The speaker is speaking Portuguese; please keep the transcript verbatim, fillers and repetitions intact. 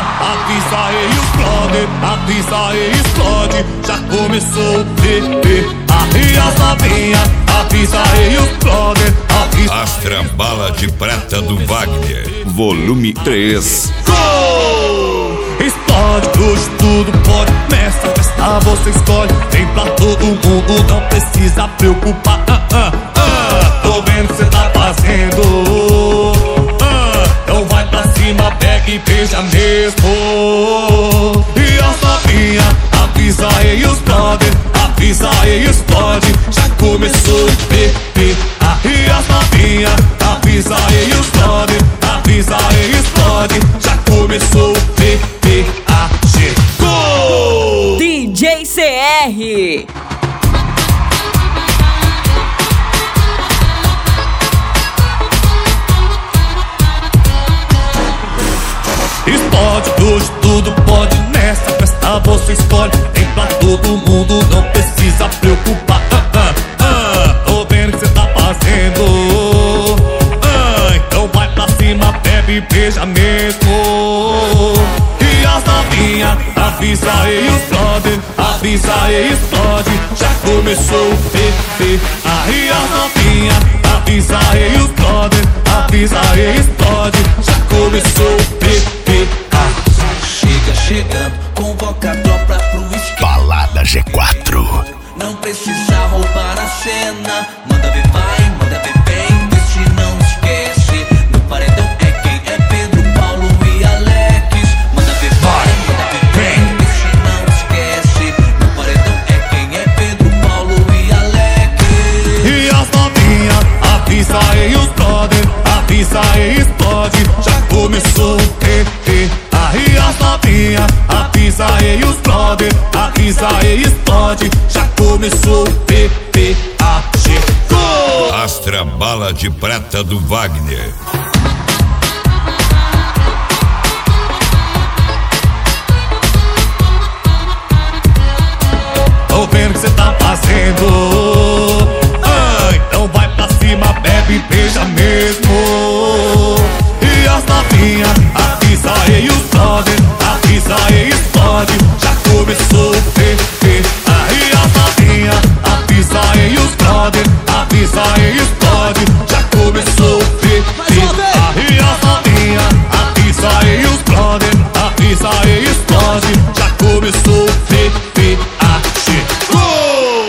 avisa aí os brother, avisa aí explode. Já começou o bebê, aí as novinha, avisa aí os brother, avisa. Astra Bala de Prata do Wagner, volume três. Gol! Explode, hoje tudo pode. Nessa festa você escolhe. Tem pra todo mundo, não precisa preocupar. ah, ah, ah. Tô vendo que cê tá fazendo. ah, Então vai pra cima, pega e beija mesmo. E as novinha, avisa aí os brother, avisa aí explode. Já começou o bebê, aí as novinha, avisa aí os brother, avisa aí explode. Já começou o bebê, ah, chegou D J C R. Explode, hoje tudo pode. Nessa festa você escolhe. Tem pra todo mundo, não precisa preocupar. ah, ah, ah. Tô vendo que cê tá fazendo. ah, Então vai pra cima, bebe e beija mesmo. E as novinha, avisa aí os brother, avisa aí explode. Já começou o bebê, aí as novinha, avisa aí os brother, avisa aí explode. Já começou o bebê, ah. Chega chegando, convoca a tropa pro esquema. Balada G quatro. Não precisa roubar a cena. Manda ver vai, manda ver vem. Este não esquece. No paredão é quem é Pedro, Paulo e Alex. Manda ver vai, manda ver vem. Este não esquece. No paredão é quem é Pedro, Paulo e Alex. E as novinha, avisa aí os brother, avisa aí explode. Já começou o bebê, aí as novinha, avisa aí os brother, avisa aí explode. Já começou o bebê, ah, chegou Astra Bala de Prata do Wagner. Tô vendo que cê tá fazendo. ah, Então vai pra cima, bebe e beija mesmo. E as novinha, avisa aí os brother, avisa aí explode. Já começou